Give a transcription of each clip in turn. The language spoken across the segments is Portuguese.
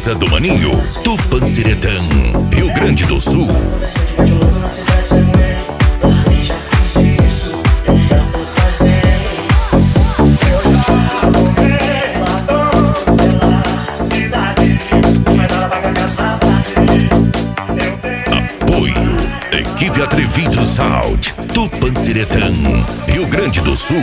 casa do Maninho, Tupanciretã, Rio Grande do Sul. Apoio, equipe Atrevido Sound, Tupanciretã, Rio Grande do Sul.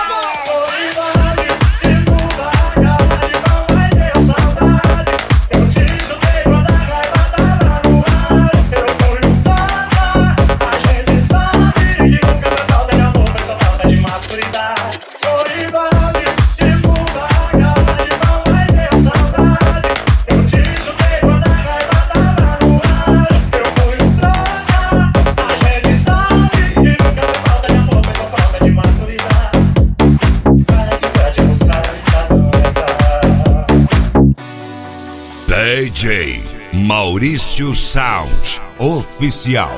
DJ Maurício Sound Oficial.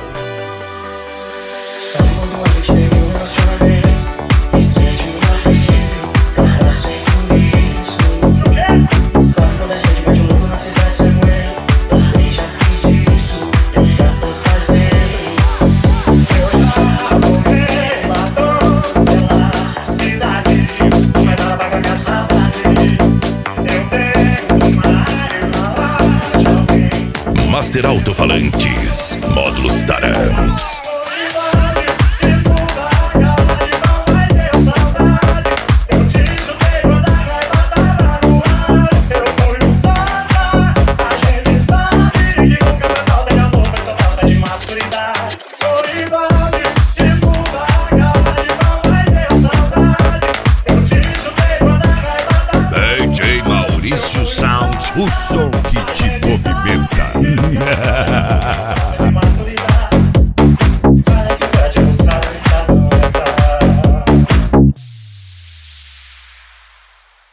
Sabe quando a gente teve um relacionamento e sente um alívio, cantar sem isso. Sabe quando a gente mete um louco na cidade sem aguento? Também já fiz isso, eu ainda tô fazendo. Eu já morri batom pela cidade, mas ela vai com a minha saudade. Eu tenho mais na loja alguém. Master Alto-Falantes, módulos Tarantos. DJ Maurício Sound, o som que te movimenta.